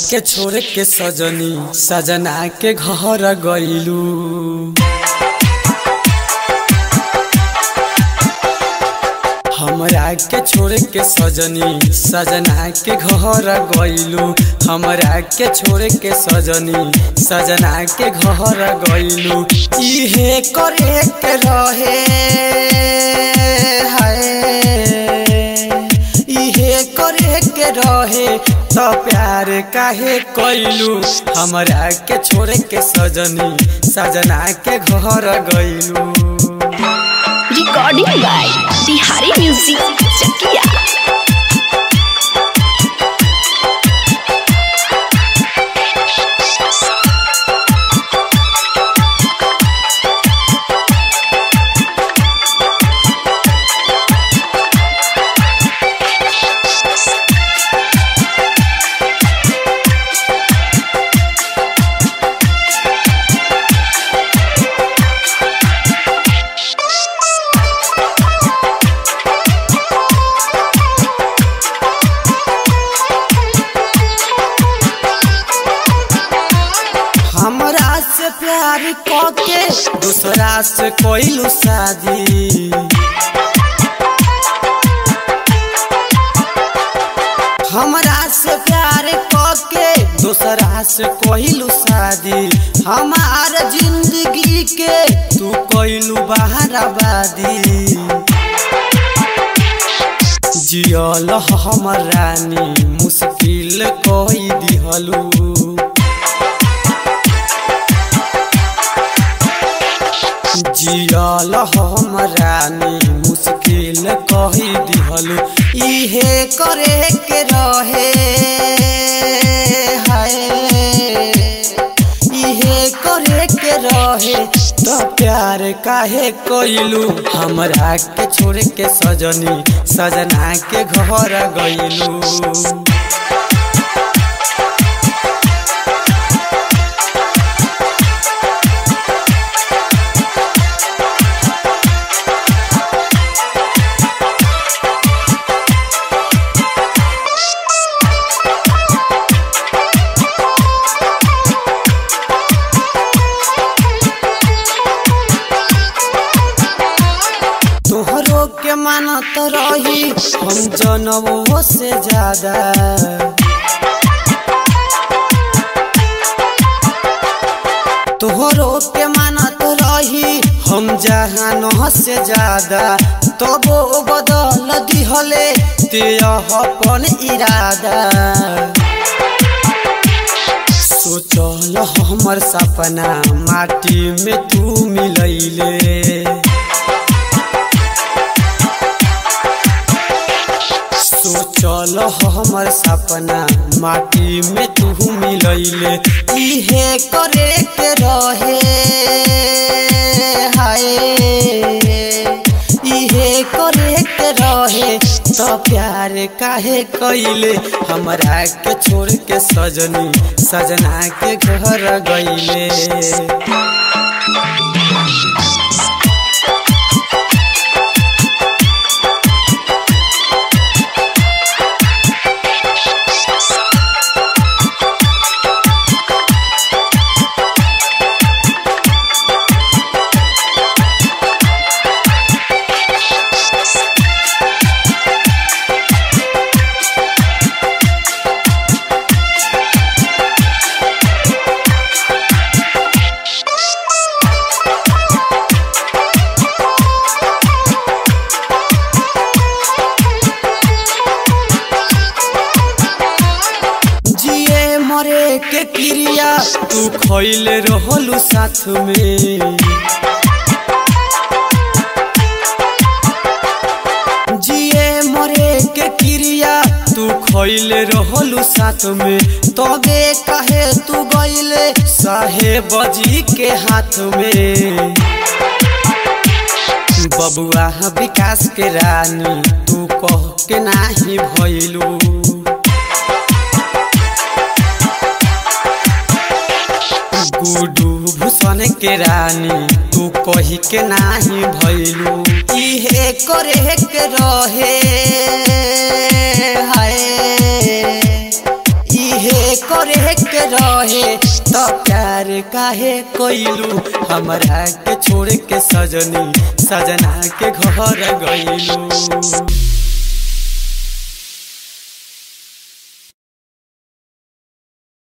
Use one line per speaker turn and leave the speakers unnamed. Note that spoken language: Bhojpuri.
के छोड़ के सजनी सजना के घर गइलू। हमरा के छोड़ के सजनी सजना के घर गइलू। हमरा के छोड़ के सजनी सजना के घर गइलू। इहे करे के रहे हाय, इहे करे के रहे तो प्यार काहे कइलू। हमरा के छोड़ के सजनी सजना के घर गइलू।
Recording by Bihari music Chakia.
हमरा से प्यार करके दूसरा से कोइलू शादी। हमरा से प्यार करके दूसरा से कोइलू शादी। हमार जिंदगी के तू कोइलू बहाराबादी। जियल हमर रानी मुश्किल कोई दिहलू। जियल हमर रानी मुश्किल कही दिहलू। इहे करे के रहे हाय, इहे करे के रहे तो प्यार काहे कइलू। हमरा के छोड़ के सजनी सजना के घर गइलू। तोहरो के मानत रही हम जनमों से ज्यादा। तोहरो के मानत रही हम जहानों से ज्यादा। तबो बदल दिहले ते अपन इरादा। सोचल हमर सपना माटी में तू मिलैले। सोचल हमर सपना माटी में तू मिलैले। इहे करे के रहे हाय, इहे करे के रहे तो प्यार काहे कइले। हमरा के छोड़ के सजनी सजना के घर गइले। मरे के क्रिया तू खइले रहलू साथ में। जिए मरे के क्रिया तू खइले रहलू साथ में। तबे कहे तू गइले साहेब जी के हाथ में। बबुआ विकास के रानी तू कह के नाही भइलू। गुडू भूषण के रानी तू कही के नाही भइलू। इहे करे के रहे हाय, इहे करे रहे तो प्यार काहे कोइलू हमरा के छोड़ के सजनी सजना के घर गइलू।